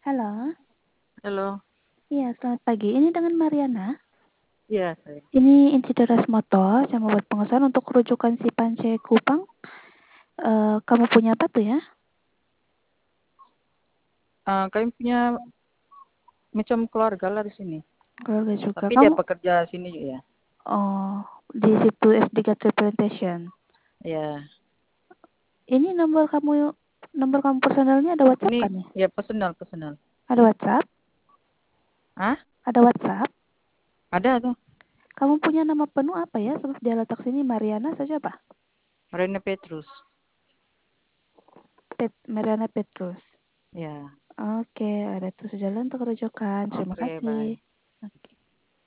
Halo. Halo. Iya, selamat pagi. Ini dengan Mariana. Iya, saya. Ini Insideras Motor. Saya membuat pengesahan untuk rujukan si Pance Kupang. Kamu punya apa tuh ya? Kami punya macam keluarga lah di sini. Keluarga juga. Tapi dia Kamu pekerja sini juga ya. di situ SD Representation. Ya. Ini nomor kamu personalnya ada WhatsApp Ini kan ya? ya personal. Ada WhatsApp? Hah? Ada WhatsApp? Ada tuh. Kamu punya nama penuh apa ya? Sebab dia letak sini Mariana saja apa? Rene Petrus. Mariana Petrus. Ya. Oke, ada tuh sejalan untuk rujukan. Terima Oke, kasih. bye. Oke.